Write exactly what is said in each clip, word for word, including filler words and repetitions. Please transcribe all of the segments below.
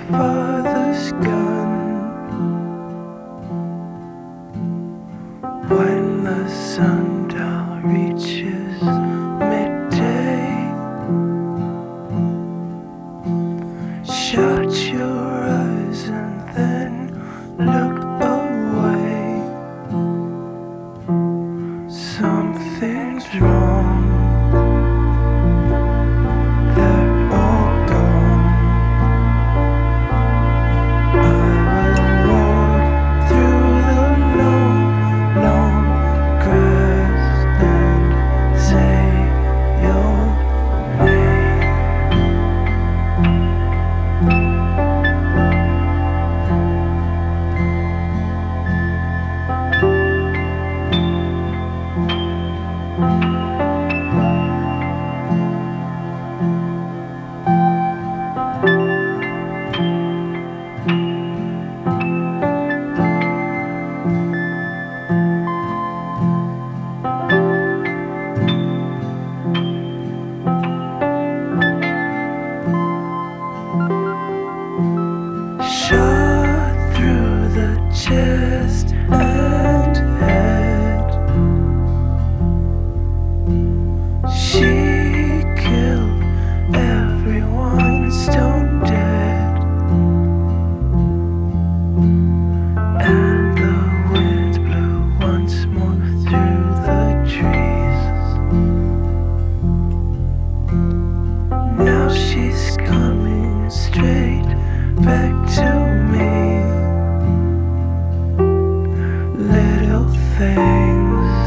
father's gun. When the sundial reaches midday, shut your eyes and then look away. Something's wrong. Shot through the chest and head. She killed everyone stone dead. And the wind blew once more through the trees. Now she's coming straight back to me. Little things,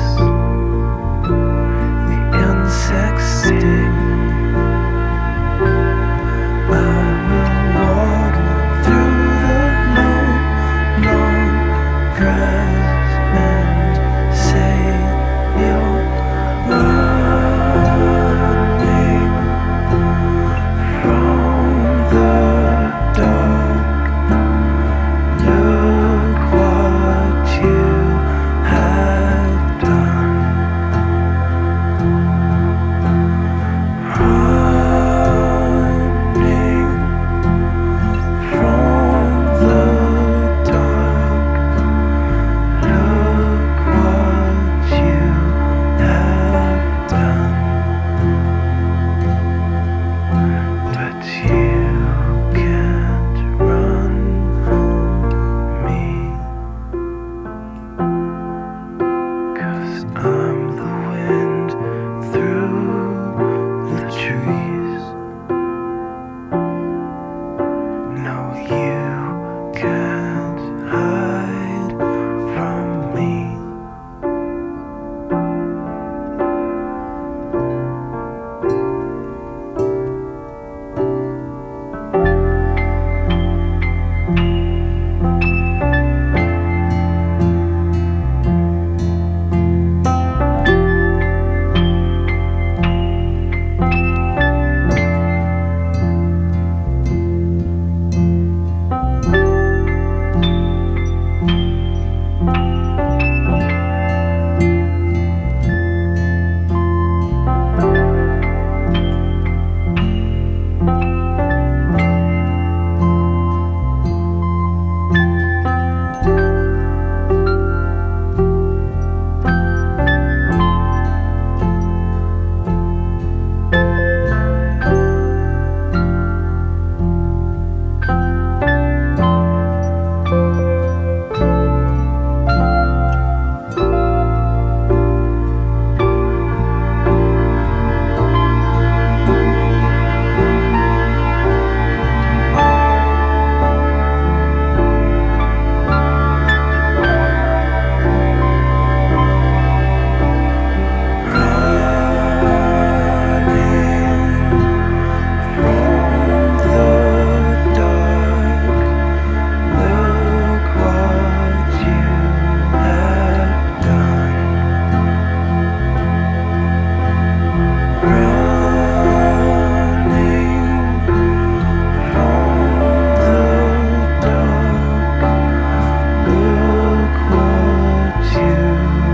the insects sting. I will walk through the long, long grass and say you're running from the dark. Look what you have done. Running from the dark. Look what you have done. But you can't run from me, 'cause I'm the wind through the trees. No, you can't hide from me.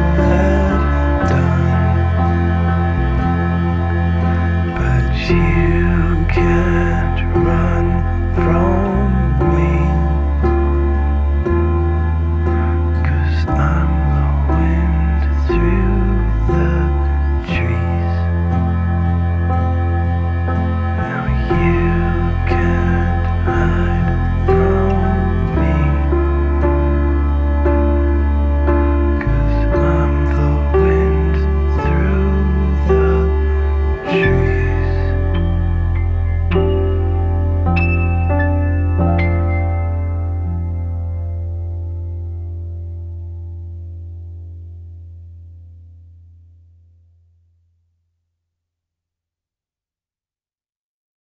you